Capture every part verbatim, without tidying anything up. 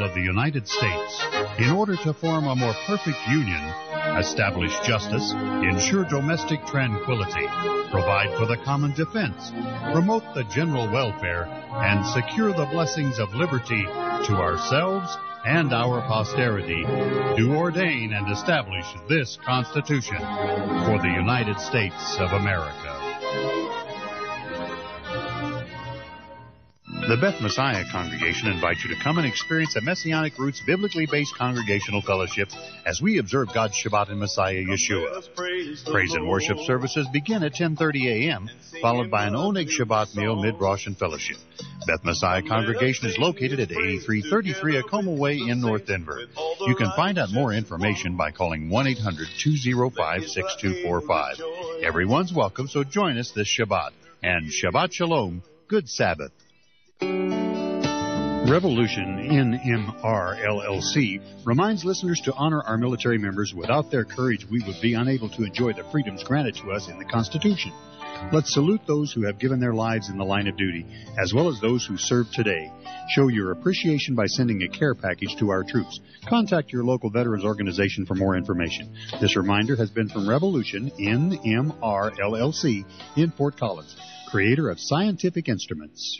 of the United States, in order to form a more perfect union, establish justice, ensure domestic tranquility, provide for the common defense, promote the general welfare, and secure the blessings of liberty to ourselves and our posterity, do ordain and establish this Constitution for the United States of America. The Beth Messiah Congregation invites you to come and experience a Messianic Roots biblically based congregational fellowship as we observe God's Shabbat in Messiah Yeshua. Praise and worship services begin at ten thirty a.m., followed by an Oneg Shabbat meal, mid-Rosh, and fellowship. Beth Messiah Congregation is located at eighty-three thirty-three Acoma Way in North Denver. You can find out more information by calling one eight hundred two oh five six two four five. Everyone's welcome, so join us this Shabbat. And Shabbat Shalom, good Sabbath. Revolution N M R L L C reminds listeners to honor our military members. Without their courage, we would be unable to enjoy the freedoms granted to us in the Constitution. Let's salute those who have given their lives in the line of duty, as well as those who serve today. Show your appreciation by sending a care package to our troops. Contact your local veterans organization for more information. This reminder has been from Revolution N M R L L C in Fort Collins, creator of Scientific Instruments.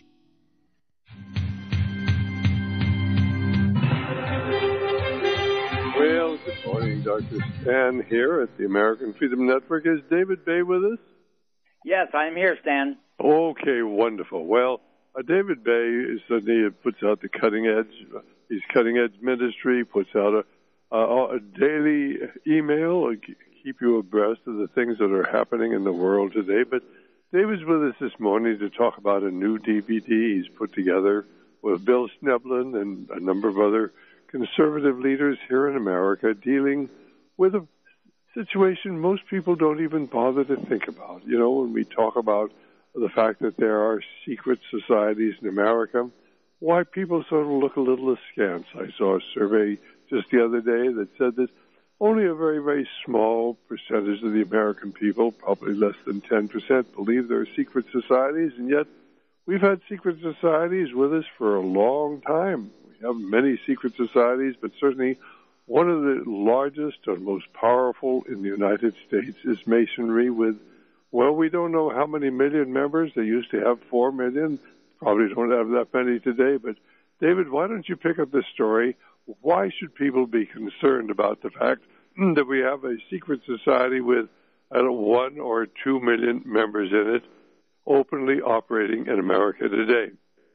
Well, good morning, Doctor Stan here at the American Freedom Network. Is David Bay with us? Yes, I'm here, Stan. Okay, wonderful. Well, uh, David Bay is suddenly puts out the Cutting Edge. Uh, he's Cutting Edge Ministry, puts out a, a, a daily email, uh, keep you abreast of the things that are happening in the world today. But David's with us this morning to talk about a new D V D he's put together with Bill Schneblin and a number of other conservative leaders here in America dealing with a situation most people don't even bother to think about. You know, when we talk about the fact that there are secret societies in America, why people sort of look a little askance. I saw a survey just the other day that said that only a very, very small percentage of the American people, probably less than ten percent, believe there are secret societies, and yet we've had secret societies with us for a long time. We have many secret societies, but certainly one of the largest and most powerful in the United States is Masonry with, well, we don't know how many million members. They used to have four million. Probably don't have that many today. But, David, why don't you pick up this story? Why should people be concerned about the fact that we have a secret society with, I don't know, one or two million members in it openly operating in America today?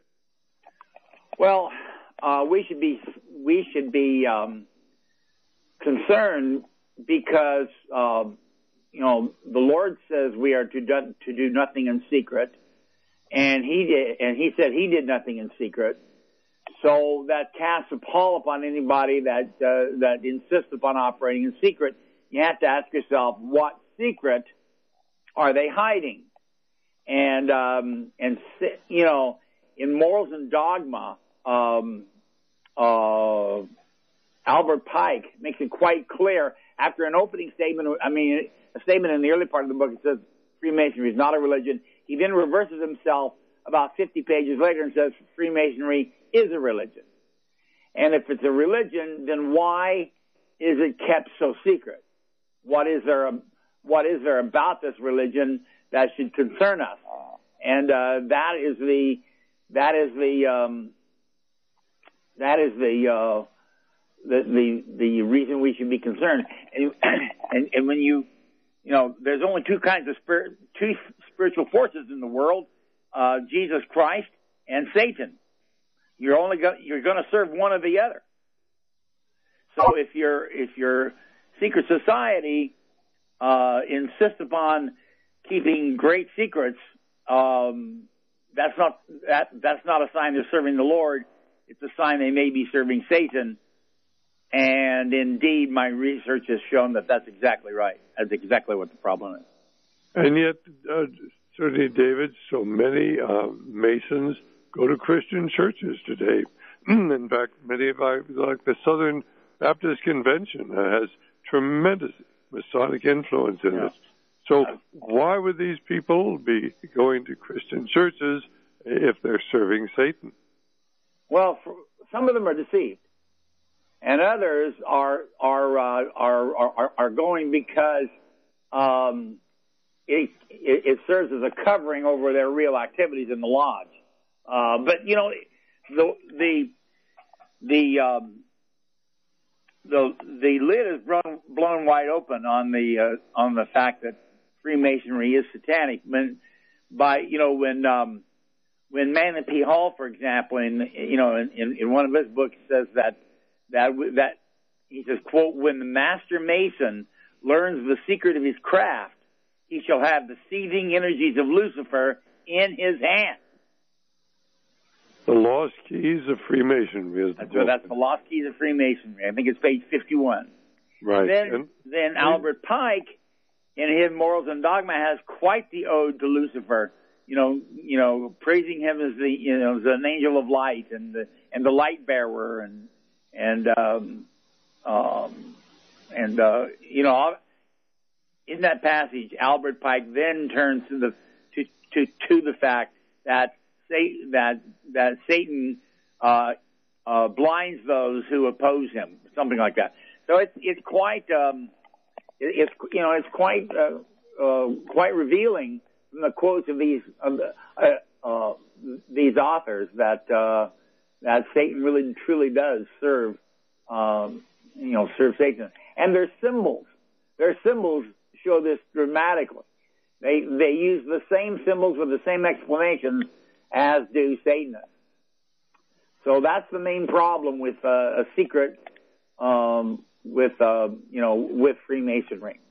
Well, uh, we should be we should be um, concerned because um, you know the Lord says we are to do, to do nothing in secret, and he did, and he said he did nothing in secret. So that casts a pall upon anybody that uh, that insists upon operating in secret. You have to ask yourself, what secret are they hiding? And um, and you know, in Morals and Dogma, um, uh, Albert Pike makes it quite clear after an opening statement. I mean, a statement in the early part of the book. It says Freemasonry is not a religion. He then reverses himself about fifty pages later and says Freemasonry is a religion. And if it's a religion, then why is it kept so secret? What is there? What is there about this religion that should concern us? And uh, that is the that is the um, that is the, uh, the the the reason we should be concerned. And, and and when you you know, there's only two kinds of spirit, two spiritual forces in the world: uh, Jesus Christ and Satan. You're only go, you're going to serve one or the other. So if your if your secret society uh, insists upon keeping great secrets, um, that's not that that's not a sign they're serving the Lord. It's a sign they may be serving Satan. And indeed, my research has shown that that's exactly right. That's exactly what the problem is. And yet, uh, certainly, David, so many uh, Masons go to Christian churches today. In fact, many of our, like the Southern Baptist Convention, uh, has tremendous Masonic influence in yeah. it. So why would these people be going to Christian churches if they're serving Satan? Well, for, some of them are deceived. and others are are uh, are, are are going because um, it, it it serves as a covering over their real activities in the lodge. Uh, but you know, the the the um, the the lid is blown, blown wide open on the uh, on the fact that Freemasonry is satanic. When by you know when um, when Manly P. Hall, for example, in you know in, in one of his books says that. That that he says, quote, when the master mason learns the secret of his craft, he shall have the seething energies of Lucifer in his hand. The Lost Keys of Freemasonry is the that's, book. That's the Lost Keys of Freemasonry. I think it's page fifty-one. Right. Then, and, then Albert Pike, in his Morals and Dogma, has quite the ode to Lucifer. You know, you know, praising him as the you know as an angel of light and the and the light bearer and. And, um, um, and, uh, you know, in that passage, Albert Pike then turns to the, to, to, to the fact that, that, that Satan, uh, uh, blinds those who oppose him, something like that. So it's, it's quite, um, it, it's, you know, it's quite, uh, uh, quite revealing from the quotes of these, uh, uh, these authors that, uh, that Satan really truly does serve, um, you know, serve Satan. And their symbols, their symbols show this dramatically. They they use the same symbols with the same explanations as do Satanists. So that's the main problem with uh, a secret, um, with uh, you know, with Freemasonry.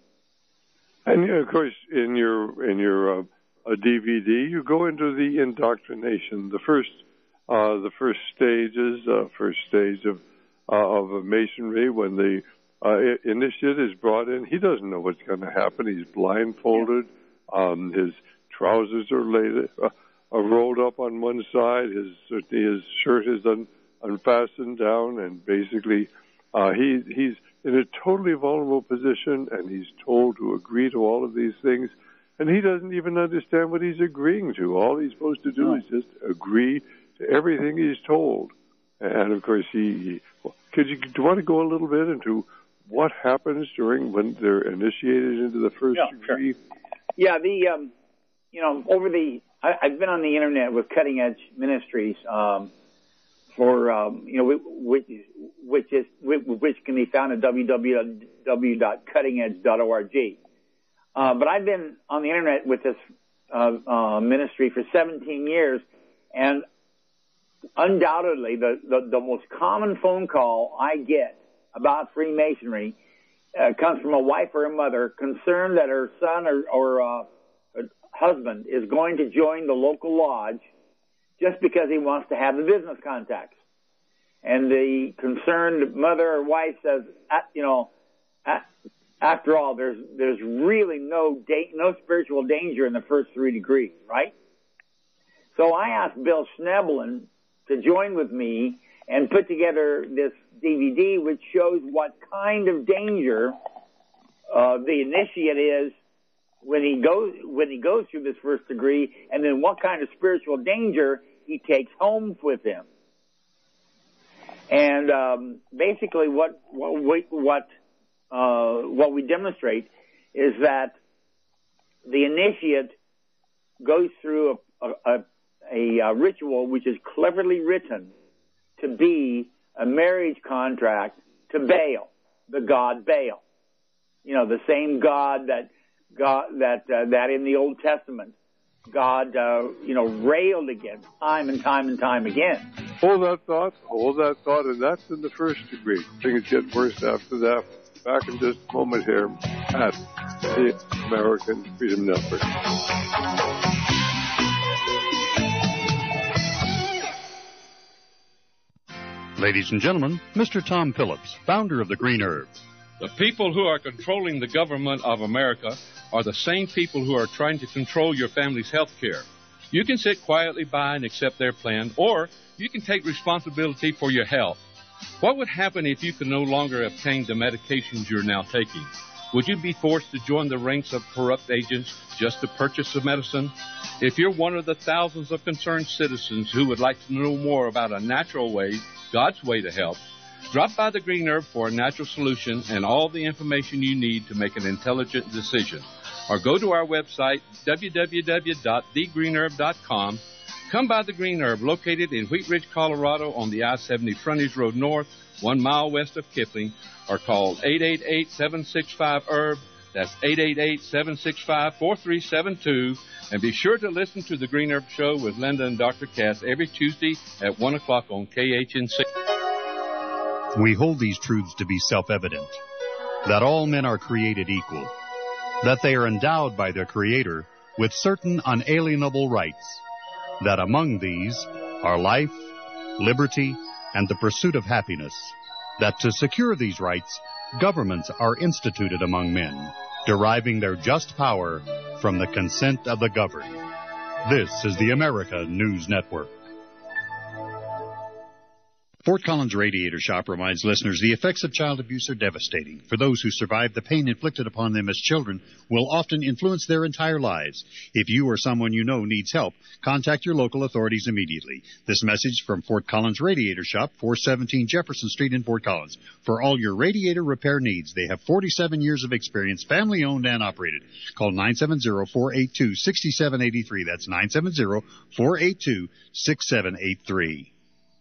And of course, in your in your uh, a D V D, you go into the indoctrination, the first. Uh, the first stages, uh, first stage of uh, of a masonry, when the uh, initiate is brought in, he doesn't know what's going to happen. He's blindfolded. Um, his trousers are laid, uh, are rolled up on one side. His his shirt is un, unfastened down, and basically, uh, he he's in a totally vulnerable position, and he's told to agree to all of these things, and he doesn't even understand what he's agreeing to. All he's supposed to do is just agree to everything he's told. And of course, he, he could you, do you want to go a little bit into what happens during when they're initiated into the first yeah, degree? Sure. Yeah, the, um, you know, over the, I, I've been on the internet with Cutting Edge Ministries, um, for, um, you know, which, which is, which can be found at w w w dot cutting edge dot org. Uh, but I've been on the internet with this, uh, uh, ministry for seventeen years, and undoubtedly, the, the, the most common phone call I get about Freemasonry uh, comes from a wife or a mother concerned that her son or, or uh, husband is going to join the local lodge just because he wants to have the business contacts. And the concerned mother or wife says, you know, after all, there's there's really no da- no spiritual danger in the first three degrees, right? So I asked Bill Schneblin to join with me and put together this D V D which shows what kind of danger uh, the initiate is when he goes when he goes through this first degree, and then what kind of spiritual danger he takes home with him. And um, basically, what what we, what uh, what we demonstrate is that the initiate goes through a, a, a A, a ritual which is cleverly written to be a marriage contract to Baal, the god Baal. You know, the same god that God that uh, that in the Old Testament God uh, you know railed against time and time and time again. Hold that thought. Hold that thought, and that's in the first degree. Things get worse after that. Back in just a moment here at the American Freedom Network. Ladies and gentlemen, Mister Tom Phillips, founder of the Green Herb. The people who are controlling the government of America are the same people who are trying to control your family's health care. You can sit quietly by and accept their plan, or you can take responsibility for your health. What would happen if you could no longer obtain the medications you're now taking? Would you be forced to join the ranks of corrupt agents just to purchase the medicine? If you're one of the thousands of concerned citizens who would like to know more about a natural way, God's way to help, Drop by the Green Herb for a natural solution and all the information you need to make an intelligent decision. Or go to our website, w w w dot the green herb dot com. Come by the Green Herb, located in Wheat Ridge, Colorado, on the I seventy Frontage Road North, one mile west of Kipling, or call eight eight eight, seven six five, herb. That's eight eight eight, seven six five, four three seven two. And be sure to listen to the Green Herb Show with Linda and Doctor Cass every Tuesday at one o'clock on K H N C. We hold these truths to be self-evident, that all men are created equal, that they are endowed by their Creator with certain unalienable rights, that among these are life, liberty, and the pursuit of happiness, that to secure these rights, governments are instituted among men, deriving their just power from the consent of the governed. This is the America News Network. Fort Collins Radiator Shop reminds listeners the effects of child abuse are devastating. For those who survive, the pain inflicted upon them as children will often influence their entire lives. If you or someone you know needs help, contact your local authorities immediately. This message from Fort Collins Radiator Shop, four seventeen Jefferson Street in Fort Collins. For all your radiator repair needs, they have forty-seven years of experience, family owned and operated. Call nine seven zero, four eight two, six seven eight three. That's nine seven zero, four eight two, six seven eight three.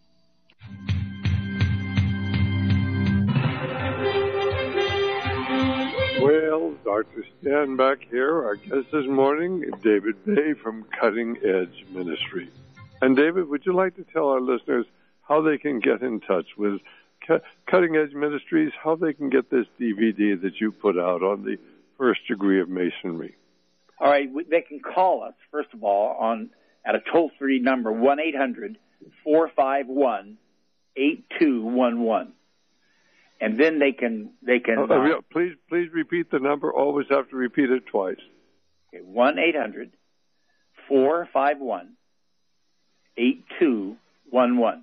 Well, Doctor Stan back here. Our guest this morning, David Bay from Cutting Edge Ministry. And David, would you like to tell our listeners how they can get in touch with Cu- Cutting Edge Ministries, how they can get this D V D that you put out on the first degree of Masonry? All right, they can call us, first of all, on at a toll-free number, one eight hundred, four five one, eight two one one. And then they can they can. Uh, uh, please please repeat the number. Always have to repeat it twice. Okay, one eight hundred, four five one, eight two one one.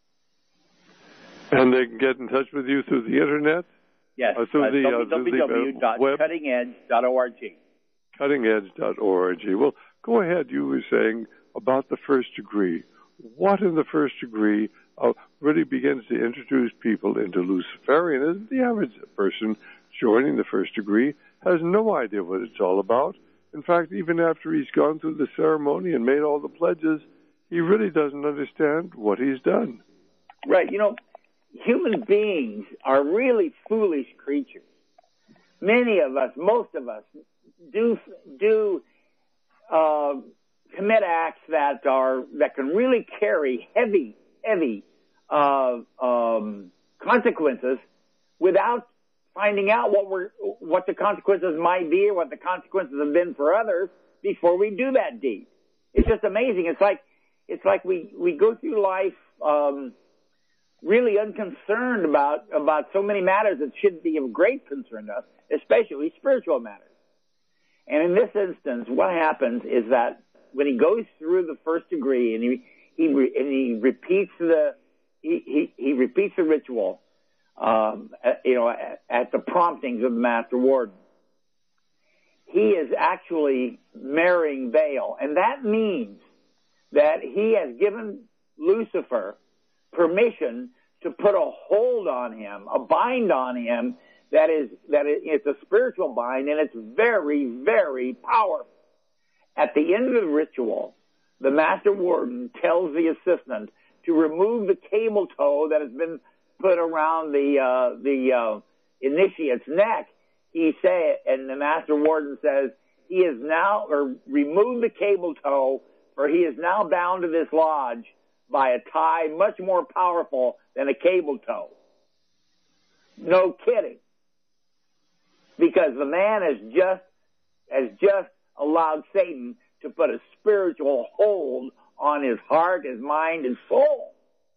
And they can get in touch with you through the internet. Yes, uh, through uh, the w w w dot cutting edge dot org. cutting edge dot org. Well, go ahead. You were saying about the first degree. What in the first degree uh, really begins to introduce people into Luciferianism? The average person joining the first degree has no idea what it's all about. In fact, even after he's gone through the ceremony and made all the pledges, he really doesn't understand what he's done. Right. You know, human beings are really foolish creatures. Many of us, most of us, do do uh, commit acts that are that can really carry heavy, heavy uh, um, consequences without finding out what we're what the consequences might be or what the consequences have been for others before we do that deed. It's just amazing. It's like it's like we we go through life um, really unconcerned about about so many matters that should be of great concern to us, especially spiritual matters. And in this instance, what happens is that when he goes through the first degree and he he re, and he repeats the he he, he repeats the ritual, um, at, you know, at, at the promptings of the Master Warden, he is actually marrying Baal, and that means that he has given Lucifer permission to put a hold on him, a bind on him. That is, that it, it's a spiritual bind, and it's very, very powerful. At the end of the ritual, the Master Warden tells the assistant to remove the cable toe that has been put around the uh, the uh, initiate's neck. He say, and the Master Warden says, he is now, or remove the cable toe, for he is now bound to this lodge by a tie much more powerful than a cable toe. No kidding. Because the man has just has just allowed Satan to put a spiritual hold on his heart, his mind, and soul.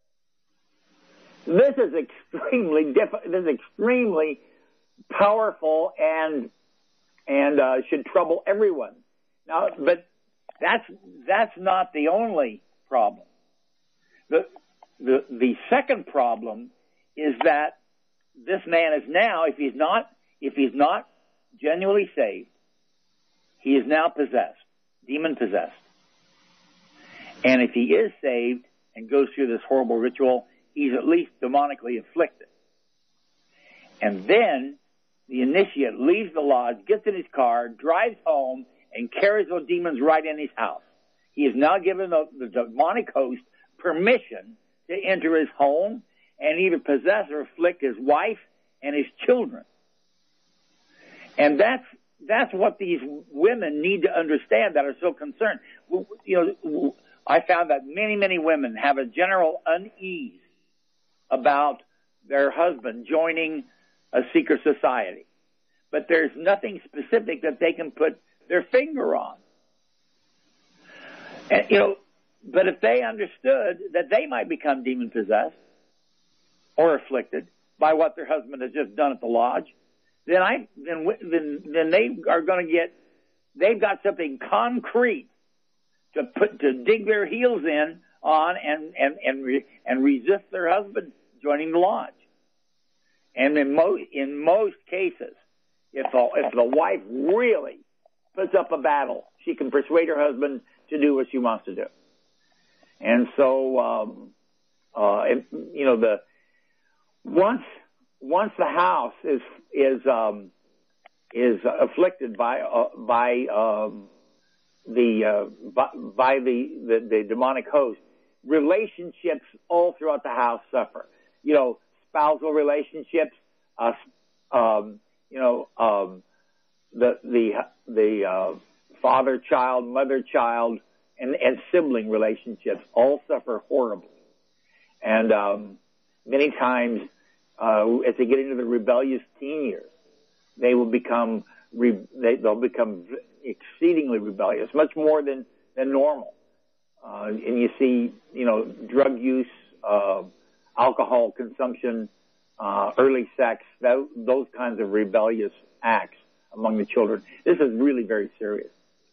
This is extremely diff- This is extremely powerful and and uh, should trouble everyone. Now, but that's that's not the only problem. The the the second problem is that this man is now, if he's not If he's not genuinely saved, he is now possessed, demon-possessed. And if he is saved and goes through this horrible ritual, he's at least demonically afflicted. And then the initiate leaves the lodge, gets in his car, drives home, and carries those demons right in his house. He has now given the, the demonic host permission to enter his home and either possess or afflict his wife and his children. And that's that's what these women need to understand that are so concerned. You know, I found that many, many women have a general unease about their husband joining a secret society. But there's nothing specific that they can put their finger on. And, you know, but if they understood that they might become demon-possessed or afflicted by what their husband has just done at the lodge, then I then then then they are going to get they've got something concrete to put to dig their heels in on and and and re, and resist their husband joining the lodge. And in most in most cases, if the, if the wife really puts up a battle, she can persuade her husband to do what she wants to do. And so, um, uh, it, you know, the once once the house is is um, is afflicted by uh, by um, the uh, by, by the, the the demonic host, relationships all throughout the house suffer. You know, spousal relationships, uh, um, you know, um, the the the uh, father-child, mother-child, and, and sibling relationships all suffer horribly. And um, many times, uh, as they get into the rebellious teen years, they will become re- they, they'll become exceedingly rebellious, much more than than normal. Uh, and you see, you know, drug use, uh, alcohol consumption, uh, early sex, that, those kinds of rebellious acts among the children. This is really very serious.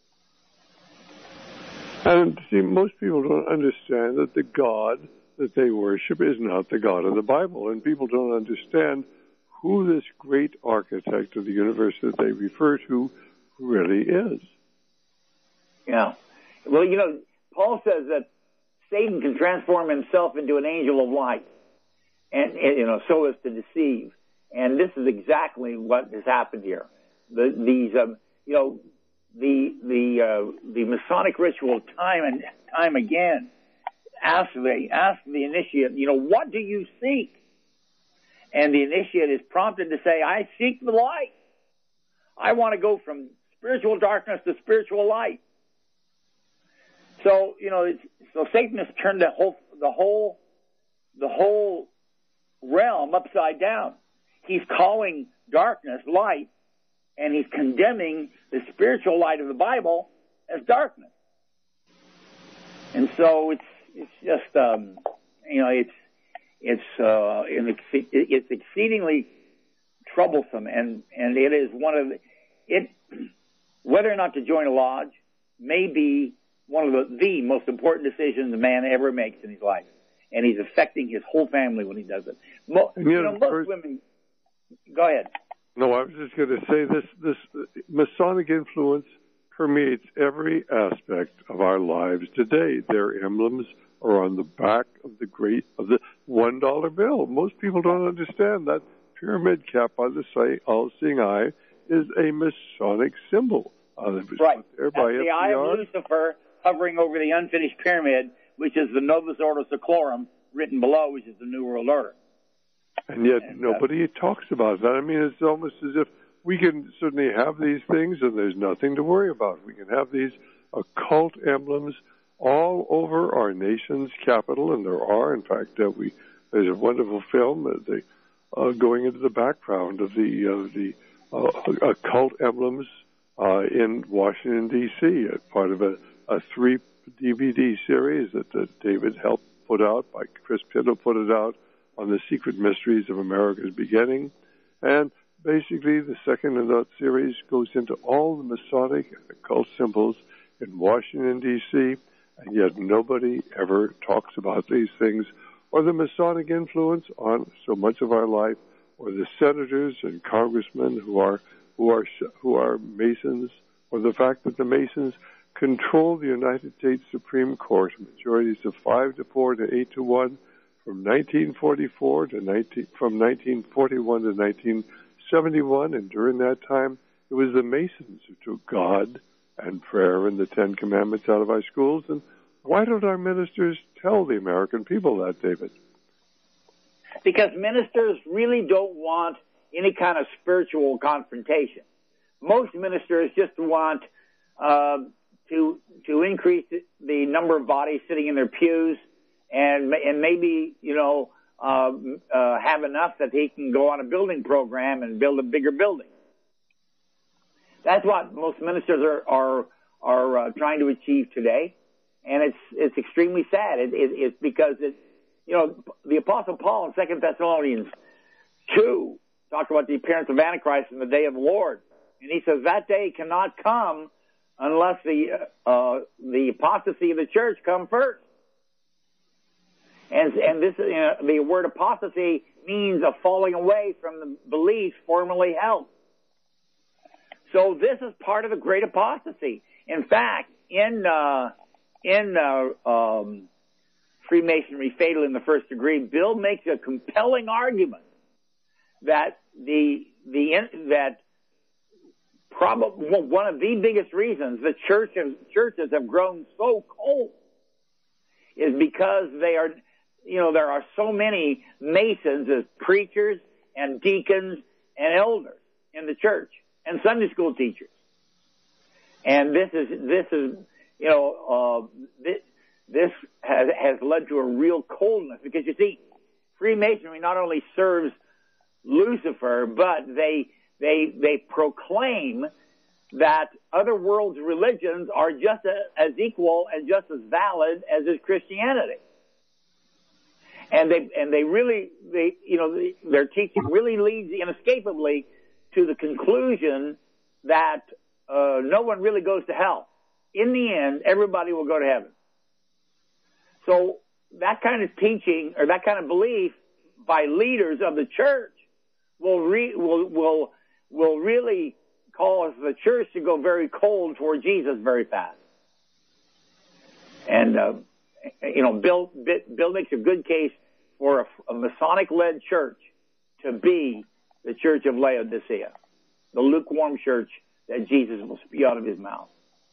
And see, most people don't understand that the God that they worship is not the God of the Bible, and people don't understand who this great architect of the universe that they refer to really is. Yeah. Well, you know, Paul says that Satan can transform himself into an angel of light, and, and you know, so as to deceive. And this is exactly what has happened here. The, these, um, you know, the the uh, the Masonic ritual time and time again asks the asks the initiate, you know, what do you seek? And the initiate is prompted to say, I seek the light. I want to go from spiritual darkness to spiritual light. So, you know, it's, so Satan has turned the whole the whole the whole realm upside down. He's calling darkness light, and he's condemning the spiritual light of the Bible as darkness. And so it's it's just um, you know it's it's uh, it's exceedingly troublesome, and, and it is one of the, it whether or not to join a lodge may be one of the, the most important decisions a man ever makes in his life, and he's affecting his whole family when he does it. Mo- you know, most first, women. Go ahead. No, I was just going to say this: this Masonic influence permeates every aspect of our lives today. Their emblems are on the back of the great of the one dollar bill. Most people don't understand that pyramid cap by the all-seeing eye is a Masonic symbol. Uh, right. There by That's the eye of Lucifer hovering over the unfinished pyramid, which is the Novus Ordo Seclorum, written below, which is the New World Order. And yet and, nobody uh, talks about that. I mean, it's almost as if we can certainly have these things and there's nothing to worry about. We can have these occult emblems all over our nation's capital, and there are, in fact, uh, we there's a wonderful film uh, they, uh, going into the background of the uh, the uh, occult emblems uh, in Washington, D C, uh, part of a, a three D V D series that uh, David helped put out, by Chris Pinto put it out, on the secret mysteries of America's beginning. And basically the second in that series goes into all the Masonic and occult symbols in Washington, D C, and yet nobody ever talks about these things, or the Masonic influence on so much of our life, or the senators and congressmen who are who are who are Masons, or the fact that the Masons control the United States Supreme Court, majorities of five to four to eight to one, from nineteen forty-four to nineteen, from nineteen forty-one to nineteen seventy-one, and during that time, it was the Masons who took God and prayer and the Ten Commandments out of our schools. And why don't our ministers tell the American people that, David? Because ministers really don't want any kind of spiritual confrontation. Most ministers just want uh, to to increase the number of bodies sitting in their pews, and and maybe you know uh, uh, have enough that he can go on a building program and build a bigger building. That's what most ministers are are are uh, trying to achieve today, and it's it's extremely sad. It, it, it's because it's you know the Apostle Paul in Second Thessalonians two talked about the appearance of Antichrist in the day of the Lord, and he says that day cannot come unless the uh, the apostasy of the church come first. And and this you know, the word apostasy means a falling away from the beliefs formerly held. So this is part of the great apostasy. In fact, in uh, in uh, um, Freemasonry, Fatal in the First Degree, Bill makes a compelling argument that the the that probably one of the biggest reasons the churches churches have grown so cold is because they are you know there are so many Masons as preachers and deacons and elders in the church and Sunday school teachers, and this is this is you know uh, this this has has led to a real coldness, because you see, Freemasonry not only serves Lucifer, but they they they proclaim that other world's religions are just a, as equal and just as valid as is Christianity. And they and they really they you know they, their teaching really leads inescapably to the conclusion that uh, no one really goes to hell. In the end, everybody will go to heaven. So that kind of teaching or that kind of belief by leaders of the church will re, will will will really cause the church to go very cold toward Jesus very fast. And uh, you know, Bill Bill makes a good case for a, a Masonic-led church to be the Church of Laodicea, the lukewarm church that Jesus will spew out of his mouth.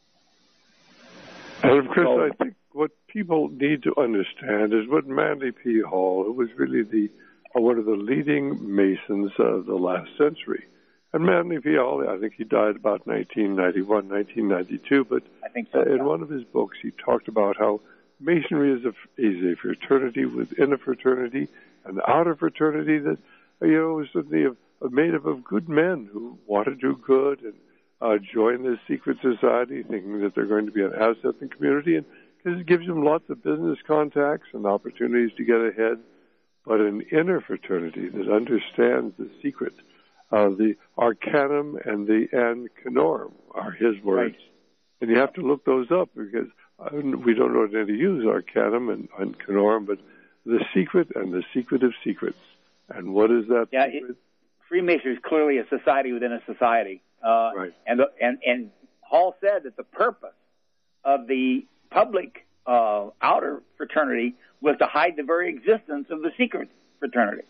And of course, so, I think what people need to understand is what Manly P. Hall, who was really the uh, one of the leading Masons of the last century, and Manly P. Hall, I think he died about nineteen ninety-one, nineteen ninety-two, but I think so, uh, in yeah. one of his books, he talked about how Masonry is a, is a fraternity within a fraternity, an outer fraternity that, you know, is certainly a, a made up of good men who want to do good and uh, join this secret society thinking that they're going to be an asset in the community, and because it gives them lots of business contacts and opportunities to get ahead. But an inner fraternity that understands the secret of the Arcanum and the Ancanorum are his words. Right. And you have to look those up, because we don't know how to use Arcanum and Ancanorum, but the secret and the secret of secrets. And what is that yeah, secret? It, Freemasonry is clearly a society within a society. Uh, right. And, the, and, and Hall said that the purpose of the public uh, outer fraternity was to hide the very existence of the secret fraternity.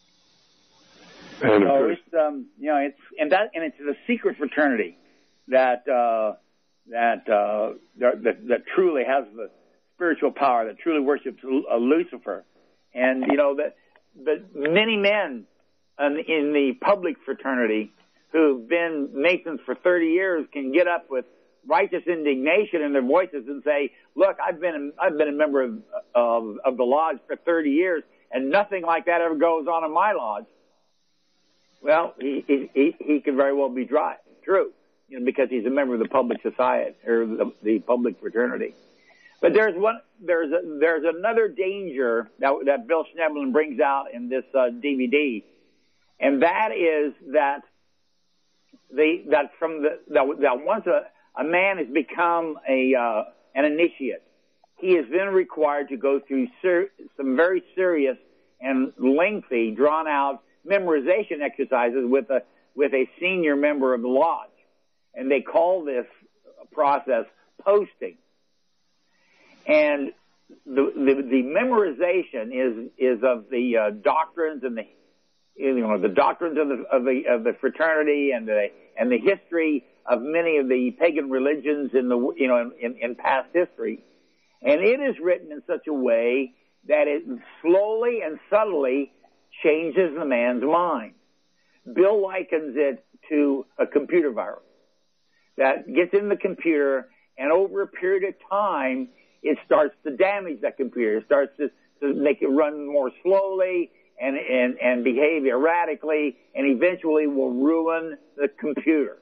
And so it's um, you know it's and that and it's the secret fraternity that uh, that, uh, that that truly has the spiritual power, that truly worships uh, Lucifer, and you know that that many men in, in the public fraternity who've been Masons for thirty years can get up with righteous indignation in their voices and say, "Look, I've been I've been a member of of, of the lodge for thirty years, and nothing like that ever goes on in my lodge." Well, he he he could very well be dry, true, you know, because he's a member of the public society or the, the public fraternity. But there's one there's a, there's another danger that that Bill Schneblin brings out in this uh, D V D, and that is that the that from the that, that once a a man has become a uh, an initiate, he is then required to go through ser- some very serious and lengthy, drawn-out memorization exercises with a with a senior member of the lodge, and they call this process posting. And the, the the memorization is is of the uh, doctrines and the you know the doctrines of the of the of the fraternity and the and the history of many of the pagan religions in the you know in, in past history, and it is written in such a way that it slowly and subtly changes the man's mind. Bill likens it to a computer virus that gets in the computer, and over a period of time, it starts to damage that computer. It starts to, to make it run more slowly and, and, and behave erratically, and eventually will ruin the computer.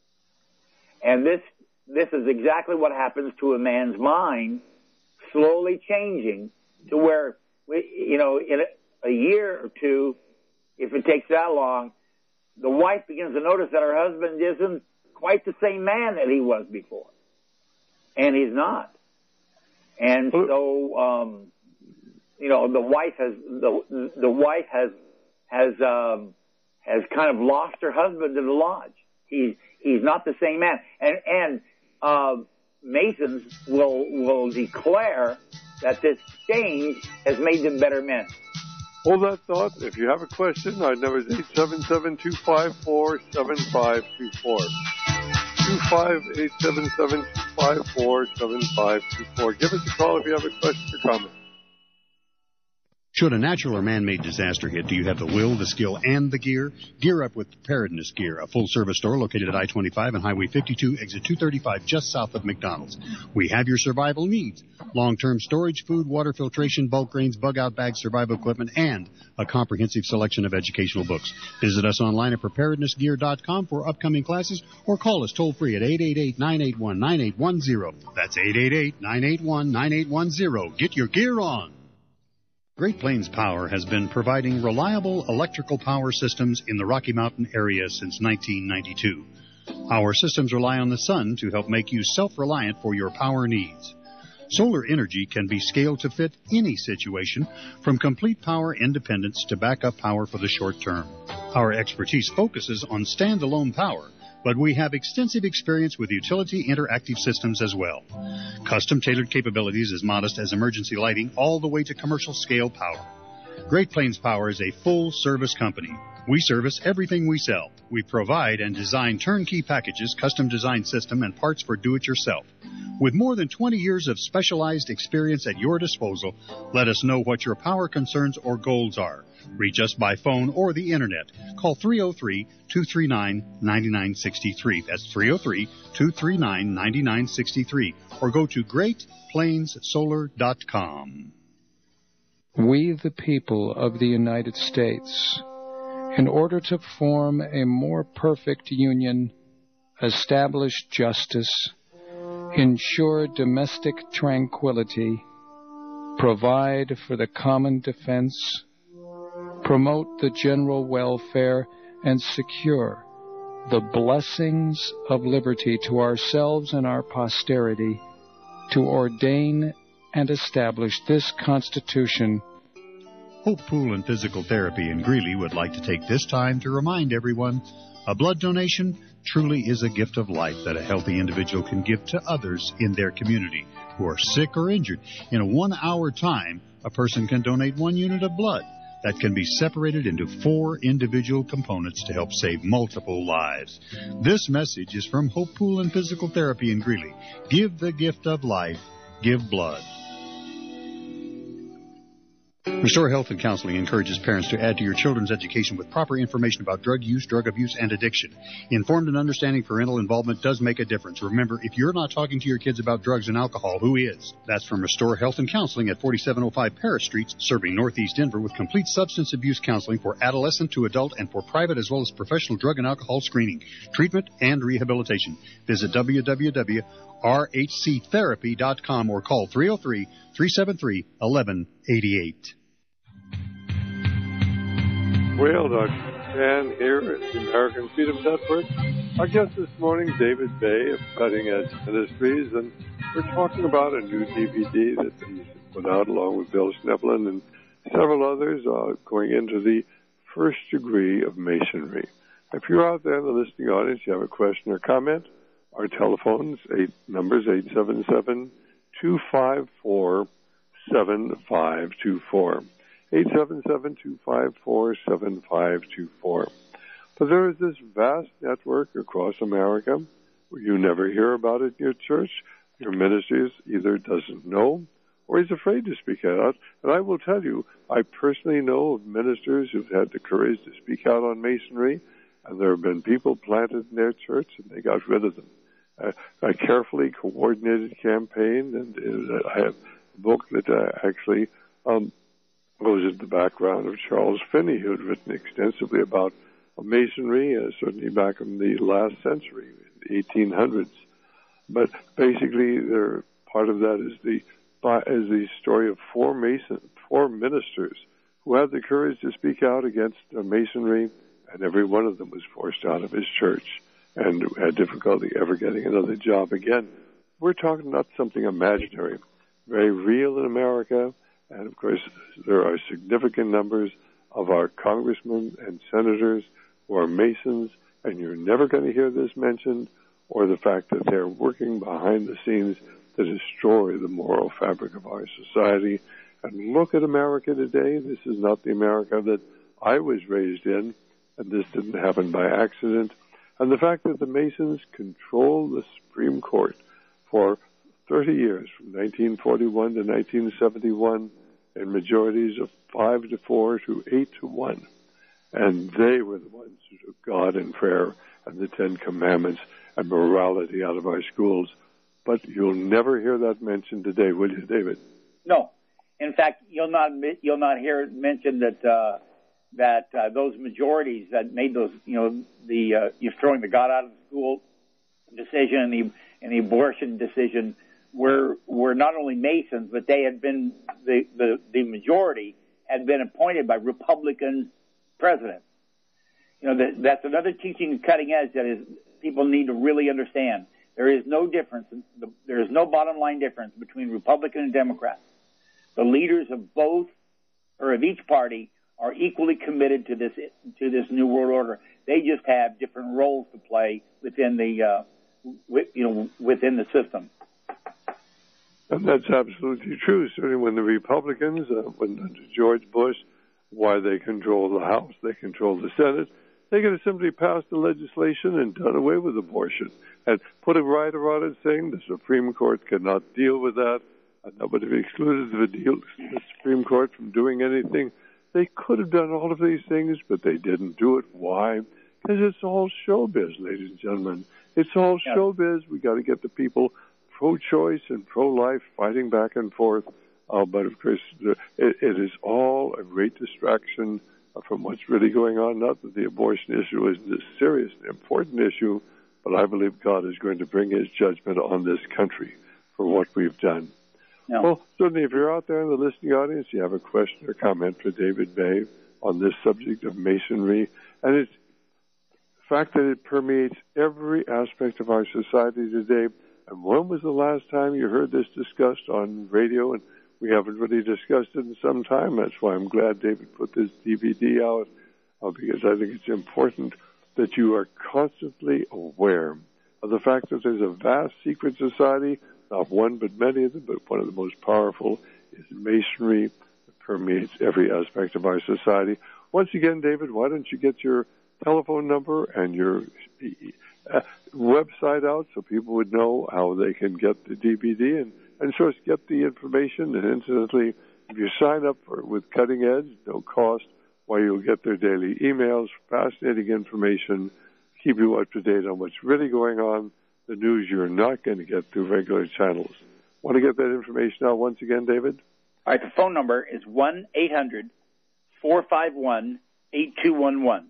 And this this is exactly what happens to a man's mind, slowly changing to where, we, you know, in a, a year or two, if it takes that long, the wife begins to notice that her husband isn't quite the same man that he was before. And he's not. And so, um, you know, the wife has, the, the wife has, has, um, has kind of lost her husband in the lodge. He's, he's not the same man. And, and, uh, Masons will, will declare that this change has made them better men. Hold that thought. If you have a question, our number is eight seven seven, two five four, seven five two four. two five eight seven seven, two five four, seven five two four. Give us a call if you have a question or comment. Should a natural or man-made disaster hit, do you have the will, the skill, and the gear? Gear up with Preparedness Gear, a full-service store located at I twenty-five and Highway fifty-two, exit two thirty-five, just south of McDonald's. We have your survival needs: long-term storage, food, water filtration, bulk grains, bug-out bags, survival equipment, and a comprehensive selection of educational books. Visit us online at preparedness gear dot com for upcoming classes, or call us toll-free at eight eight eight, nine eight one, nine eight one zero. That's eight eight eight, nine eight one, nine eight one zero. Get your gear on. Great Plains Power has been providing reliable electrical power systems in the Rocky Mountain area since nineteen ninety-two. Our systems rely on the sun to help make you self-reliant for your power needs. Solar energy can be scaled to fit any situation, from complete power independence to backup power for the short term. Our expertise focuses on standalone power, but we have extensive experience with utility interactive systems as well. Custom-tailored capabilities as modest as emergency lighting all the way to commercial-scale power. Great Plains Power is a full-service company. We service everything we sell. We provide and design turnkey packages, custom-designed system, and parts for do-it-yourself. With more than twenty years of specialized experience at your disposal, let us know what your power concerns or goals are. Reach us by phone or the Internet. Call three oh three, two three nine, nine nine six three. That's three oh three, two three nine, nine nine six three. Or go to great plains solar dot com. We, the people of the United States, in order to form a more perfect union, establish justice, ensure domestic tranquility, provide for the common defense, promote the general welfare, and secure the blessings of liberty to ourselves and our posterity, to ordain and establish this Constitution. Hope Pool and Physical Therapy in Greeley would like to take this time to remind everyone a blood donation truly is a gift of life that a healthy individual can give to others in their community who are sick or injured. In a one-hour time, a person can donate one unit of blood that can be separated into four individual components to help save multiple lives. This message is from Hope Pool and Physical Therapy in Greeley. Give the gift of life. Give blood. Restore Health and Counseling encourages parents to add to your children's education with proper information about drug use, drug abuse, and addiction. Informed and understanding parental involvement does make a difference. Remember, if you're not talking to your kids about drugs and alcohol, who is? That's from Restore Health and Counseling at forty-seven oh five Paris Street, serving Northeast Denver with complete substance abuse counseling for adolescent to adult and for private as well as professional drug and alcohol screening, treatment, and rehabilitation. Visit w w w dot r h c therapy dot com or call three oh three, three seven three, one one eight eight. Well, Doctor Dan here at the American Freedom Network. Our guest this morning, David Bay of Cutting Edge Ministries, and we're talking about a new D V D that he's put out along with Bill Schneblin and several others uh, going into the first degree of Masonry. If you're out there in the listening audience, you have a question or comment, our telephones, eight numbers, eight seven seven, two five four, seven five two four. eight seven seven, two five four, seven five two four. But there is this vast network across America where you never hear about it in your church. Your ministry either doesn't know or he's afraid to speak out. And I will tell you, I personally know of ministers who've had the courage to speak out on Masonry, and there have been people planted in their church, and they got rid of them. Uh, a carefully coordinated campaign, and uh, I have a book that uh, actually um, goes into the background of Charles Finney, who had written extensively about Masonry, uh, certainly back in the last century, the eighteen hundreds. But basically, there, part of that is the is the story of four Mason, four ministers who had the courage to speak out against uh, Masonry, and every one of them was forced out of his church and had difficulty ever getting another job again. We're talking not something imaginary, very real in America, and of course there are significant numbers of our congressmen and senators who are Masons, and you're never going to hear this mentioned, or the fact that they're working behind the scenes to destroy the moral fabric of our society. And look at America today. This is not the America that I was raised in, and this didn't happen by accident. And the fact that the Masons controlled the Supreme Court for thirty years, from nineteen forty-one to nineteen seventy-one, in majorities of five to four to eight to one. And they were the ones who took God and prayer and the Ten Commandments and morality out of our schools. But you'll never hear that mentioned today, will you, David? No. In fact, you'll not you'll not hear it mentioned that uh, that uh, those majorities that made those, you know, the uh, you're throwing the God out of the school decision and the and the abortion decision were were not only Masons, but they had been the the, the majority had been appointed by Republican presidents. You know, that, that's another teaching of cutting edge that is people need to really understand. There is no difference. There is no bottom line difference between Republican and Democrat. The leaders of both, or of each party, are equally committed to this to this new world order. They just have different roles to play within the uh, with, you know within the system. And that's absolutely true. Certainly, when the Republicans, uh, when under George Bush, why they control the House, they control the Senate. They could have simply passed the legislation and done away with abortion and put a rider on it saying the Supreme Court cannot deal with that, and that would have excluded the, deal, the Supreme Court from doing anything. They could have done all of these things, but they didn't do it. Why? Because it's all showbiz, ladies and gentlemen. It's all yeah. showbiz. We got to get the people pro-choice and pro-life fighting back and forth. Uh, but, of course, the, it, it is all a great distraction from what's really going on. Not that the abortion issue isn't a serious and important issue, but I believe God is going to bring his judgment on this country for what we've done. No. Well, certainly if you're out there in the listening audience, you have a question or comment for David Bay on this subject of Masonry, and it's the fact that it permeates every aspect of our society today. And when was the last time you heard this discussed on radio? And we haven't really discussed it in some time. That's why I'm glad David put this D V D out, uh, because I think it's important that you are constantly aware of the fact that there's a vast secret society, not one but many of them, but one of the most powerful is Masonry that permeates every aspect of our society. Once again, David, why don't you get your telephone number and your uh, website out so people would know how they can get the D V D and And so get the information, and incidentally, if you sign up for with Cutting Edge, no cost, why you'll get their daily emails, fascinating information, keep you up to date on what's really going on, the news you're not going to get through regular channels. Want to get that information out once again, David? All right, the phone number is one eight hundred four five one eight two one one.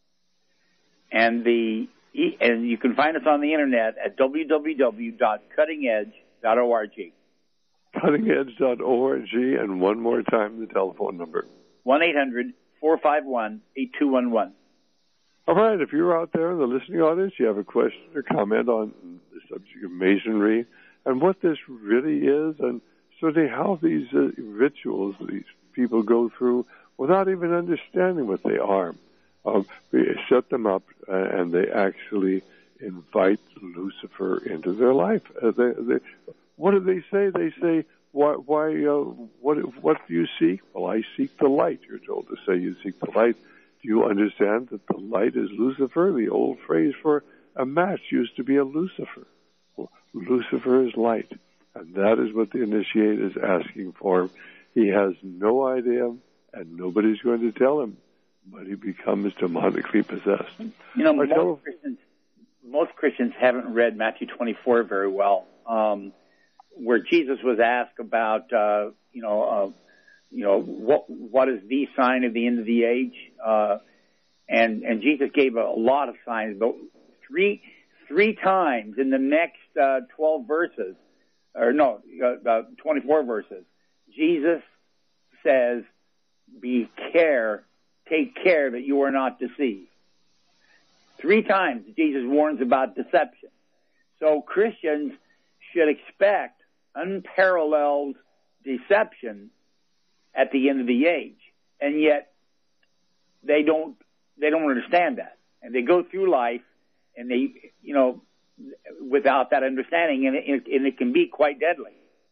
And the and you can find us on the internet at w w w dot cutting edge dot org. cutting edge dot org, and one more time the telephone number. one eight hundred four five one eight two one one. All right, if you're out there in the listening audience, you have a question or comment on the subject of Masonry and what this really is, and certainly how these uh, rituals these people go through without even understanding what they are. Um, we set them up, uh, and they actually invite Lucifer into their life. Uh, they, they, what do they say? They say, why, why uh, what, what do you seek? Well, I seek the light. You're told to say you seek the light. Do you understand that the light is Lucifer? The old phrase for a match used to be a Lucifer. Well, Lucifer is light, and that is what the initiate is asking for. He has no idea, and nobody's going to tell him, but he becomes demonically possessed. You know, most, tell- Christians, most Christians haven't read Matthew twenty-four very well, um, where Jesus was asked about, uh, you know, uh, you know, what what is the sign of the end of the age? Uh, and and Jesus gave a, a lot of signs, but three three times in the next uh, twelve verses, or no, uh, uh, twenty-four verses, Jesus says, "Be care, take care that you are not deceived." Three times Jesus warns about deception. So Christians should expect unparalleled deception at the end of the age, and yet they don't they don't understand that, and they go through life, and they you know without that understanding, and it, and it can be quite deadly.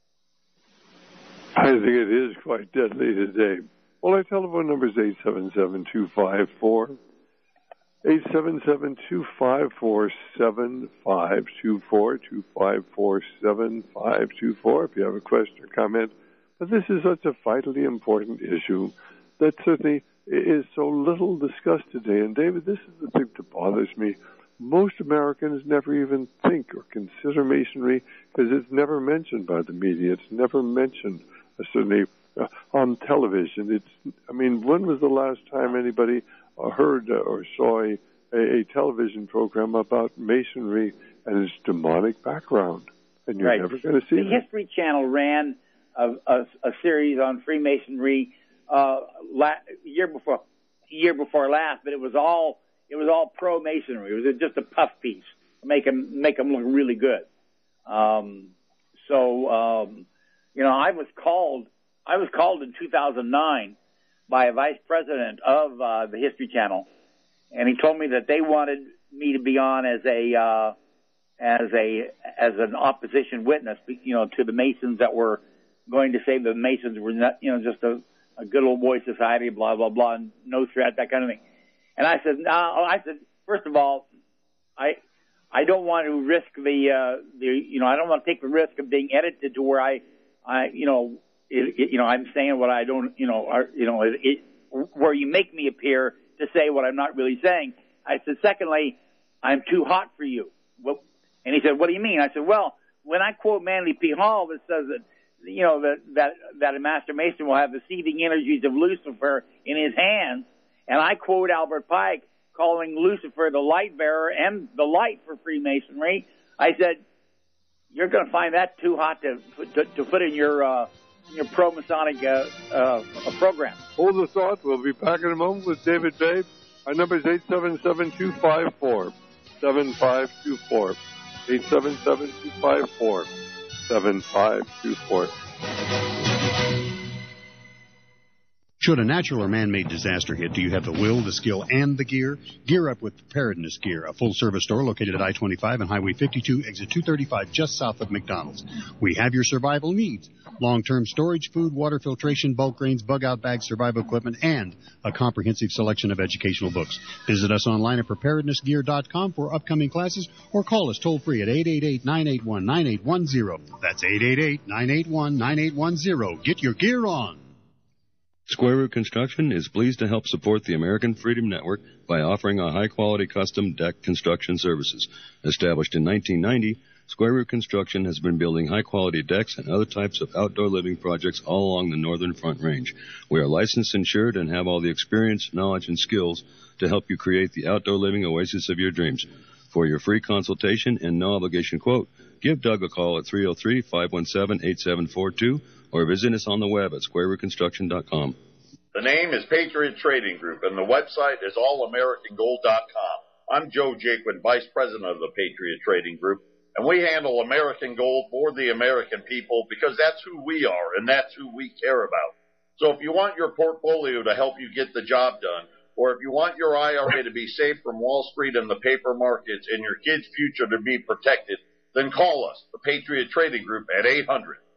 I think it is quite deadly today. Well, our telephone number is eight seven seven, two five four, eight seven seven, two five four, seven five two four, two five four, seven five two four, if you have a question or comment. But this is such a vitally important issue that certainly is so little discussed today. And, David, this is the thing that bothers me. Most Americans never even think or consider Masonry because it's never mentioned by the media. It's never mentioned, uh, certainly, uh, on television. It's, I mean, when was the last time anybody uh, heard uh, or saw a, a, a television program about Masonry and its demonic background? And you're right. never going to see the that. History Channel ran a, a, a series on Freemasonry uh, la- year before year before last, but it was all it was all pro Masonry. It was just a puff piece, make them make them look really good. Um, so um, you know, I was called I was called in two thousand nine by a vice president of uh, the History Channel, and he told me that they wanted me to be on as a uh, as a as an opposition witness, you know, to the Masons that were going to say the Masons were not, you know, just a, a good old boy society, blah, blah, blah, and no threat, that kind of thing. And I said, no, I said, first of all, I, I don't want to risk the, uh, the, you know, I don't want to take the risk of being edited to where I, I, you know, it, it, you know, I'm saying what I don't, you know, are, you know, it, it, where you make me appear to say what I'm not really saying. I said, secondly, I'm too hot for you. Well, and he said, what do you mean? I said, well, when I quote Manly P. Hall that says that, you know, that, that, that a Master Mason will have the seething energies of Lucifer in his hands, and I quote Albert Pike calling Lucifer the light bearer and the light for Freemasonry, I said, you're going to find that too hot to, to, to put in your, uh, your pro-Masonic, uh, uh, program. Hold the thought. We'll be back in a moment with David Bay. Our number is eight seven seven, two five four, seven five two four. eight seven seven, two five four, seven five two four. Should a natural or man-made disaster hit, do you have the will, the skill, and the gear? Gear up with Preparedness Gear, a full-service store located at I twenty-five and Highway fifty-two, exit two thirty-five, just south of McDonald's. We have your survival needs. Long-term storage, food, water filtration, bulk grains, bug-out bags, survival equipment, and a comprehensive selection of educational books. Visit us online at preparedness gear dot com for upcoming classes or call us toll-free at eight eight eight, nine eight one, nine eight one zero. That's eight eight eight, nine eight one, nine eight one zero. Get your gear on. Square Root Construction is pleased to help support the American Freedom Network by offering a high-quality custom deck construction services. Established in nineteen ninety, Square Root Construction has been building high-quality decks and other types of outdoor living projects all along the Northern Front Range. We are licensed, insured, and have all the experience, knowledge, and skills to help you create the outdoor living oasis of your dreams. For your free consultation and no-obligation quote, give Doug a call at three oh three, five one seven, eight seven four two or visit us on the web at square root construction dot com. The name is Patriot Trading Group, and the website is all american gold dot com. I'm Joe Jaquin, Vice President of the Patriot Trading Group, and we handle American gold for the American people because that's who we are and that's who we care about. So if you want your portfolio to help you get the job done, or if you want your I R A to be safe from Wall Street and the paper markets and your kids' future to be protected, then call us, the Patriot Trading Group, at eight hundred,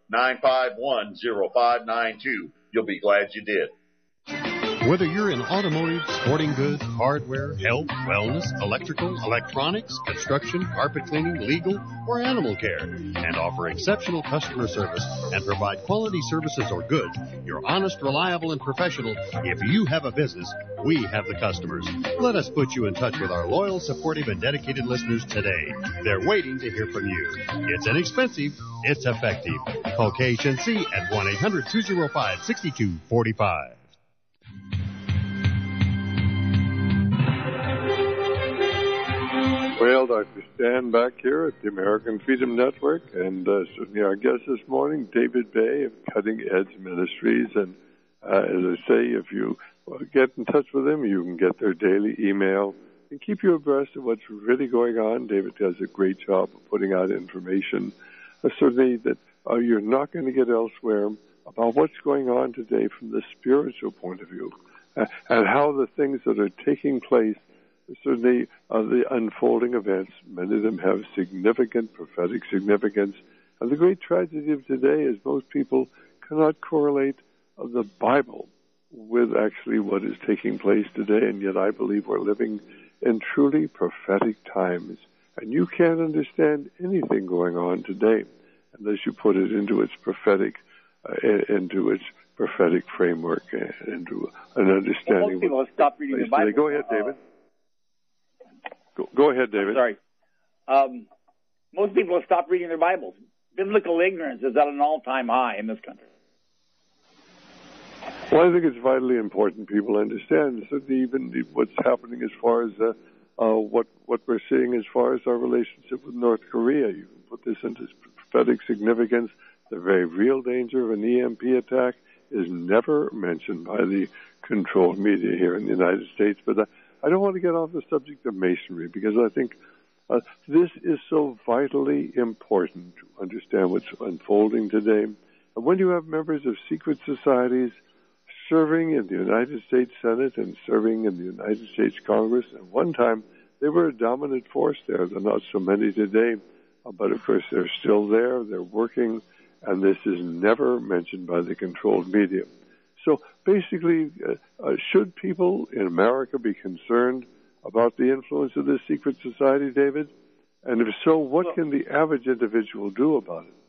nine five one, zero five nine two. You'll be glad you did. Whether you're in automotive, sporting goods, hardware, health, wellness, electrical, electronics, construction, carpet cleaning, legal, or animal care, and offer exceptional customer service and provide quality services or goods, you're honest, reliable, and professional. If you have a business, we have the customers. Let us put you in touch with our loyal, supportive, and dedicated listeners today. They're waiting to hear from you. It's inexpensive. It's effective. Call K H N C at one eight hundred, two oh five, six two four five. Well, Doctor Stan back here at the American Freedom Network, and uh, certainly our guest this morning, David Bay of Cutting Edge Ministries. And uh, as I say, if you uh, get in touch with them, you can get their daily email and keep you abreast of what's really going on. David does a great job of putting out information, uh, certainly that uh, you're not going to get elsewhere, about what's going on today from the spiritual point of view, uh, and how the things that are taking place, certainly uh, the unfolding events, many of them have significant prophetic significance. And the great tragedy of today is most people cannot correlate uh, the Bible with actually what is taking place today. And yet I believe we're living in truly prophetic times. And you can't understand anything going on today unless you put it into its prophetic, uh, into its prophetic framework, and into an understanding. Well, most people have stopped reading the Bible. Today. Go ahead, David. Uh, Go, go ahead, David. Sorry. Um, most people have stopped reading their Bibles. Biblical ignorance is at an all-time high in this country. Well, I think it's vitally important people understand certainly even what's happening as far as uh, uh, what what we're seeing as far as our relationship with North Korea. You can put this into prophetic significance. The very real danger of an E M P attack is never mentioned by the controlled media here in the United States, but uh, I don't want to get off the subject of Masonry because I think uh, this is so vitally important to understand what's unfolding today. And when you have members of secret societies serving in the United States Senate and serving in the United States Congress, at one time they were a dominant force there. There are not so many today, uh, but of course they're still there, they're working, and this is never mentioned by the controlled media. So basically, uh, uh, should people in America be concerned about the influence of this secret society, David? And if so, what well, can the average individual do about it?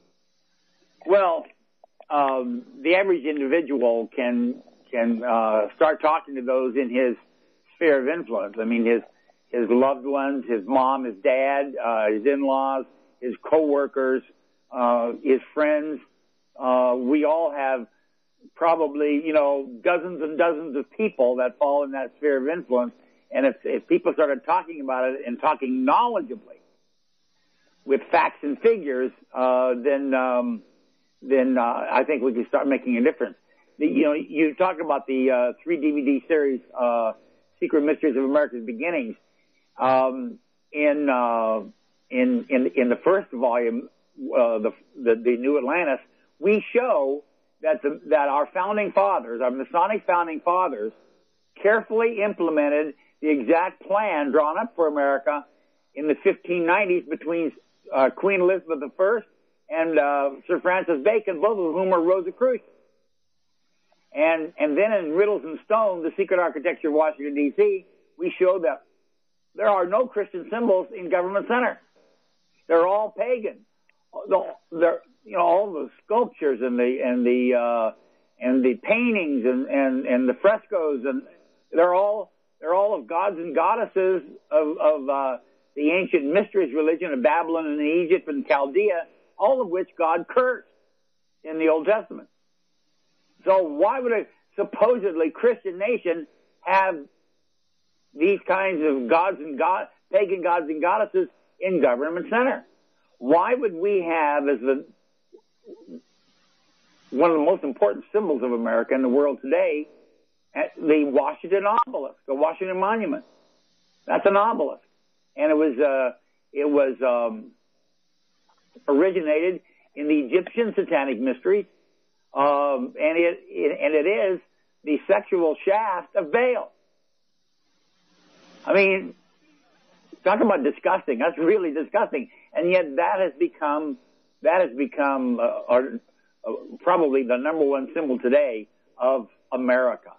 Well, um, the average individual can can uh, start talking to those in his sphere of influence. I mean, his his loved ones, his mom, his dad, uh, his in-laws, his coworkers, uh, his friends. Uh, we all have probably, you know, dozens and dozens of people that fall in that sphere of influence. And if, if people started talking about it and talking knowledgeably with facts and figures, uh, then, um, then, uh, I think we can start making a difference. The, you know, you talk about the, uh, three D V D series, uh, Secret Mysteries of America's Beginnings. Um, in, uh, in, in, in the first volume, uh, the, the, the New Atlantis, we show that the, that our founding fathers, our Masonic founding fathers, carefully implemented the exact plan drawn up for America in the fifteen nineties between uh, Queen Elizabeth the First and uh, Sir Francis Bacon, both of whom were Rosicrucians. And and then in Riddles and Stone, the secret architecture of Washington, D C, we show that there are no Christian symbols in Government Center. They're all pagan. They're, you know, all the sculptures and the and the uh, and the paintings and, and, and the frescoes, and they're all they're all of gods and goddesses of, of uh, the ancient mysteries religion of Babylon and Egypt and Chaldea, all of which God cursed in the Old Testament. So why would a supposedly Christian nation have these kinds of gods and god pagan gods and goddesses in Government Center? Why would we have, as the one of the most important symbols of America in the world today, the Washington obelisk, the Washington Monument? That's an obelisk, and it was uh, it was um, originated in the Egyptian satanic mysteries, um, and it, it and it is the sexual shaft of Baal. I mean, talk about disgusting. That's really disgusting. And yet that has become, that has become, uh, or uh, probably the number one symbol today of America.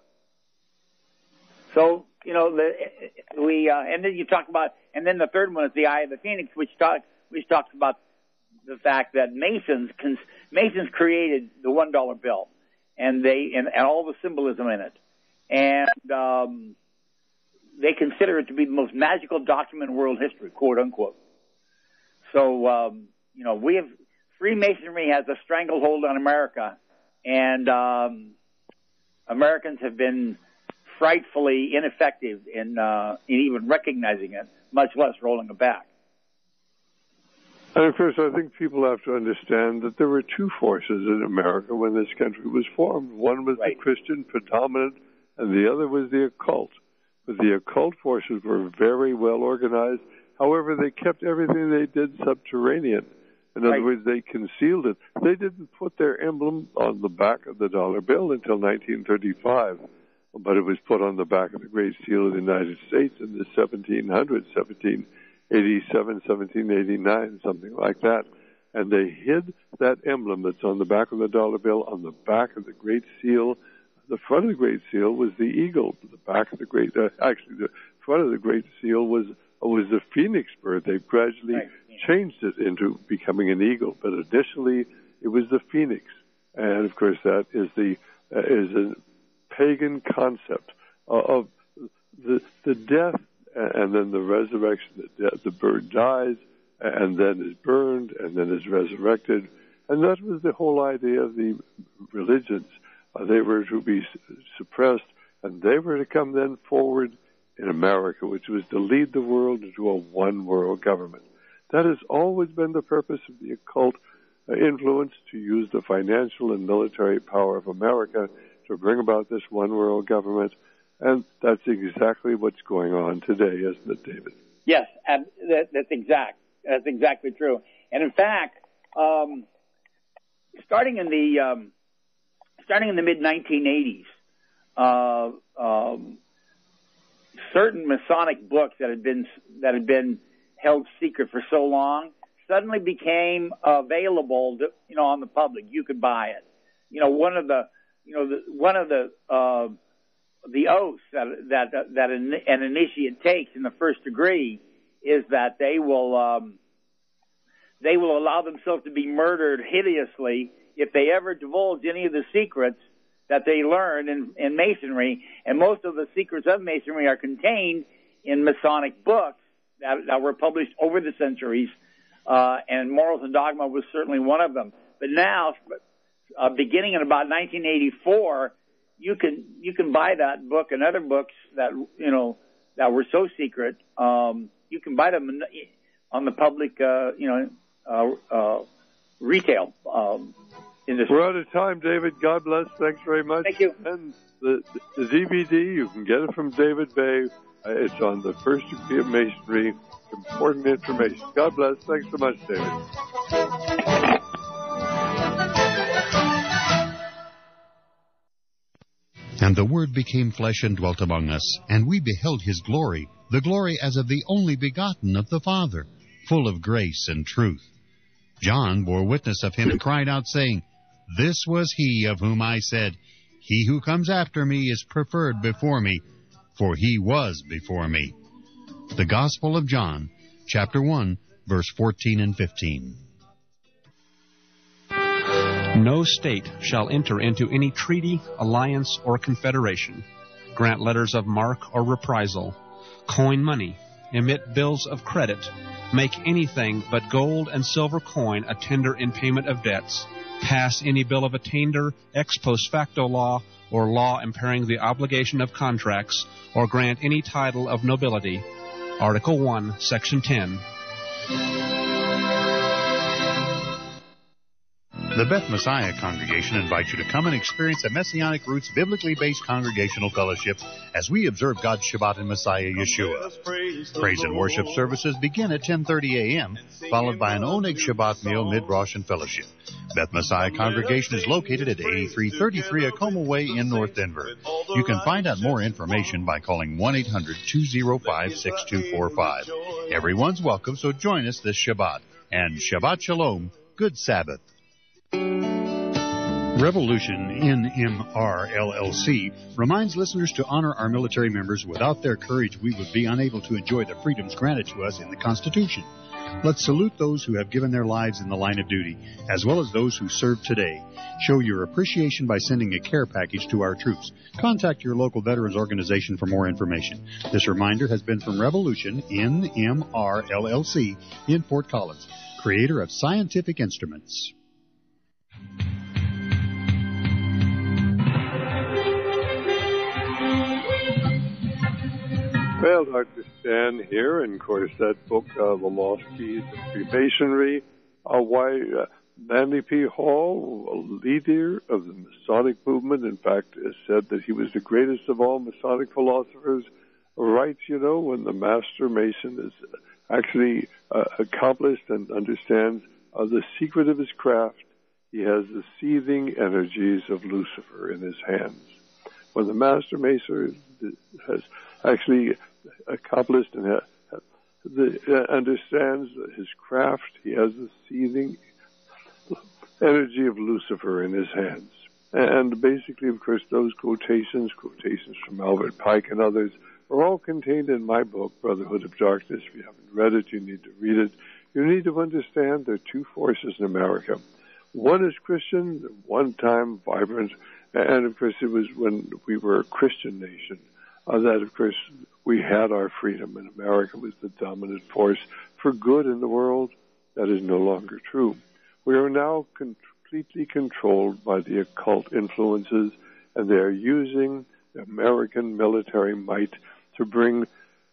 So, you know, the, we, uh, and then you talk about, and then the third one is the Eye of the Phoenix, which talks, which talks about the fact that Masons, cons, Masons created the one dollar bill, and they, and, and all the symbolism in it. And, um, they consider it to be the most magical document in world history, quote unquote. So, um, you know, we have, Freemasonry has a stranglehold on America, and, um, Americans have been frightfully ineffective in, uh, in even recognizing it, much less rolling it back. And of course, I think people have to understand that there were two forces in America when this country was formed. One was right. the Christian predominant, and the other was the occult. But the occult forces were very well organized. However, they kept everything they did subterranean. In other right. words, they concealed it. They didn't put their emblem on the back of the dollar bill until nineteen thirty-five, but it was put on the back of the Great Seal of the United States in the seventeen hundreds, seventeen eighty-seven, seventeen eighty-nine, something like that. And they hid that emblem that's on the back of the dollar bill on the back of the Great Seal. The front of the Great Seal was the eagle. The back of the Great, uh, actually, the front of the Great Seal was was the phoenix bird. They've gradually right. changed it into becoming an eagle, but initially it was the phoenix. And of course, that is the uh, is a pagan concept of the the death and then the resurrection. The, death, the bird dies and then is burned and then is resurrected, and that was the whole idea of the religions. Uh, they were to be suppressed, and they were to come then forward in America, which was to lead the world into a one-world government. That has always been the purpose of the occult uh, influence, to use the financial and military power of America to bring about this one-world government, and that's exactly what's going on today, isn't it, David? Yes, and that, that's exact. That's exactly true. And in fact, um, starting in the um, starting in the mid nineteen eighties, uh, um, certain Masonic books that had been that had been held secret for so long suddenly became available, to, you know, on the public. You could buy it. You know, one of the, you know, the, one of the uh, the oaths that that that an, an initiate takes in the first degree is that they will um, they will allow themselves to be murdered hideously if they ever divulge any of the secrets that they learn in, in Masonry. And most of the secrets of Masonry are contained in Masonic books that, that were published over the centuries, uh, and Morals and Dogma was certainly one of them. But now, uh, beginning in about nineteen eighty-four, you can you can buy that book and other books that you know that were so secret. Um, you can buy them on the public, uh, you know, uh, uh, retail. Um, industry. We're out of time, David. God bless. Thanks very much. Thank you. And the, the D V D, you can get it from David Bay. Uh, it's on the first degree of Masonry. Important information. God bless. Thanks so much, David. And the Word became flesh and dwelt among us, and we beheld his glory, the glory as of the only begotten of the Father, full of grace and truth. John bore witness of him and cried out, saying, This was he of whom I said, He who comes after me is preferred before me, for he was before me. The Gospel of John, chapter one, verse fourteen and fifteen. No state shall enter into any treaty, alliance, or confederation, grant letters of marque or reprisal, coin money, emit bills of credit, make anything but gold and silver coin a tender in payment of debts, pass any bill of attainder, ex post facto law, or law impairing the obligation of contracts, or grant any title of nobility. Article one, Section ten. The Beth Messiah Congregation invites you to come and experience a Messianic Roots biblically based congregational fellowship as we observe God's Shabbat in Messiah Yeshua. Praise and worship services begin at ten thirty a.m., followed by an Oneg Shabbat meal, mid-Rosh, and fellowship. Beth Messiah Congregation is located at eighty-three thirty-three Acoma Way in North Denver. You can find out more information by calling one eight hundred two oh five six two four five. Everyone's welcome, so join us this Shabbat. And Shabbat Shalom, good Sabbath. Revolution N M R L L C reminds listeners to honor our military members. Without their courage, we would be unable to enjoy the freedoms granted to us in the Constitution. Let's salute those who have given their lives in the line of duty, as well as those who serve today. Show your appreciation by sending a care package to our troops. Contact your local veterans organization for more information. This reminder has been from Revolution N M R L L C in Fort Collins, creator of Scientific Instruments. Well, Doctor Stan here, and of course that book, uh, The Lost Keys of Freemasonry, uh, why uh, Manly P. Hall, a leader of the Masonic movement, in fact, has said that he was the greatest of all Masonic philosophers, writes, you know, when the Master Mason is actually uh, accomplished and understands uh, the secret of his craft, he has the seething energies of Lucifer in his hands. When the Master Mason has actually accomplished and ha- the, uh, understands his craft, he has the seething energy of Lucifer in his hands. And basically, of course, those quotations, quotations from Albert Pike and others, are all contained in my book, Brotherhood of Darkness. If you haven't read it, you need to read it. You need to understand there are two forces in America. One is Christian, one time vibrant, and of course it was when we were a Christian nation uh, that, of course, we had our freedom, and America was the dominant force for good in the world. That is no longer true. We are now completely controlled by the occult influences, and they are using the American military might to bring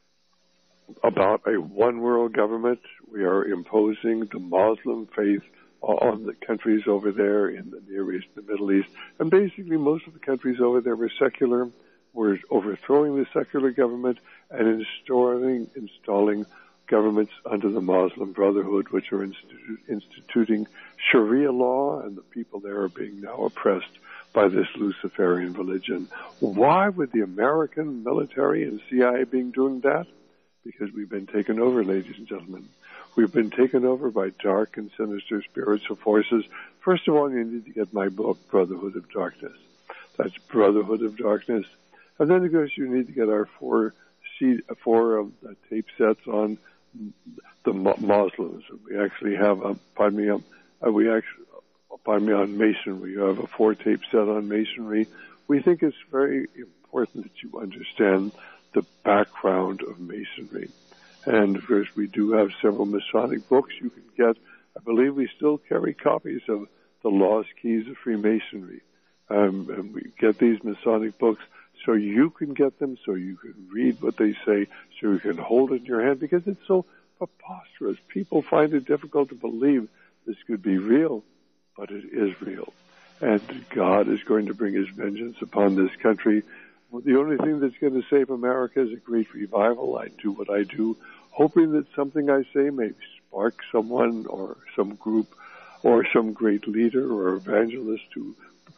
about a one-world government. We are imposing the Muslim faith on the countries over there in the Near East, the Middle East, and basically most of the countries over there were secular. We're overthrowing the secular government and installing, installing governments under the Muslim Brotherhood, which are institu- instituting Sharia law, and the people there are being now oppressed by this Luciferian religion. Why would the American military and C I A be doing that? Because we've been taken over, ladies and gentlemen. We've been taken over by dark and sinister spiritual forces. First of all, you need to get my book, Brotherhood of Darkness. That's Brotherhood of Darkness. And then, of course, you need to get our four, C- four um, uh, tape sets on the Mo- Muslims. We actually have, um, pardon me, um, uh, we actually, pardon me, on Masonry. You have a four tape set on Masonry. We think it's very important that you understand the background of Masonry. And, of course, we do have several Masonic books you can get. I believe we still carry copies of The Lost Keys of Freemasonry. Um, and we get these Masonic books so you can get them, so you can read what they say, so you can hold it in your hand, because it's so preposterous. People find it difficult to believe this could be real, but it is real. And God is going to bring his vengeance upon this country. The only thing that's going to save America is a great revival. I do what I do, hoping that something I say may spark someone or some group or some great leader or evangelist to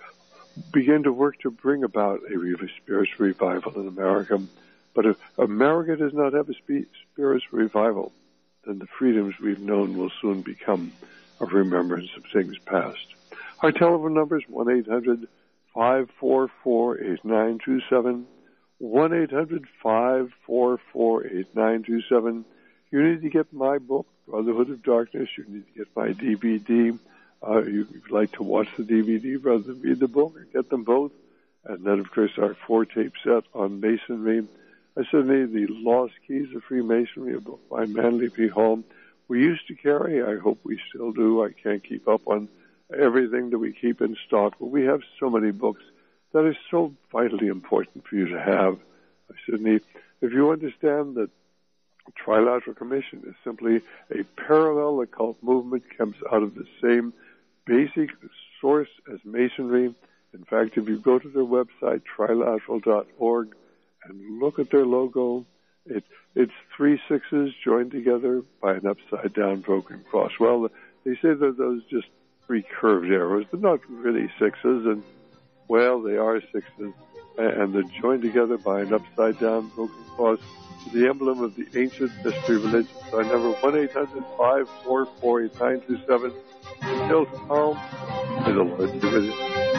begin to work to bring about a spiritual revival in America. But if America does not have a spiritual revival, then the freedoms we've known will soon become a remembrance of things past. Our telephone number is one eight hundred five four four eight nine two seven, one eight hundred five four four eight nine two seven. You need to get my book, Brotherhood of Darkness. You need to get my D V D. Uh, you, if you'd like to watch the D V D rather than read the book, or get them both. And then, of course, our four-tape set on Masonry. I said, The Lost Keys of Freemasonry, a book by Manly P. Hall. We used to carry, I hope we still do. I can't keep up on everything that we keep in stock, but we have so many books that are so vitally important for you to have. I said, if you understand that Trilateral Commission is simply a parallel occult movement, comes out of the same basic source as Masonry. In fact, if you go to their website, trilateral dot org, and look at their logo, it, it's three sixes joined together by an upside-down broken cross. Well, they say that those just three curved arrows. They're not really sixes, and, well, they are sixes, and they're joined together by an upside-down broken cross, the emblem of the ancient mystery religion. So our number one eight hundred five four four eight nine two seven, details, Tom. May the Lord be with you.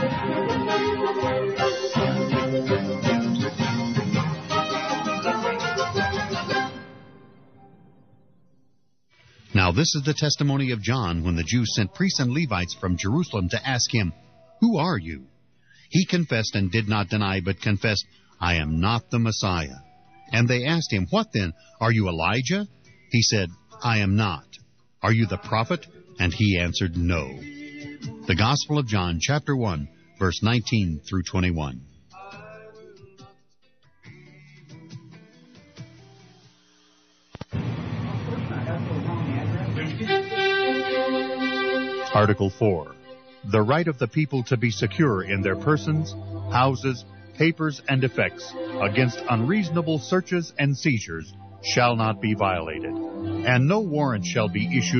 Now this is the testimony of John when the Jews sent priests and Levites from Jerusalem to ask him, "Who are you?" He confessed and did not deny, but confessed, "I am not the Messiah." And they asked him, "What then? Are you Elijah?" He said, "I am not." "Are you the prophet?" And he answered, "No." The Gospel of John, chapter one, verse nineteen through twenty-one. Article four. The right of the people to be secure in their persons, houses, papers, and effects against unreasonable searches and seizures shall not be violated, and no warrant shall be issued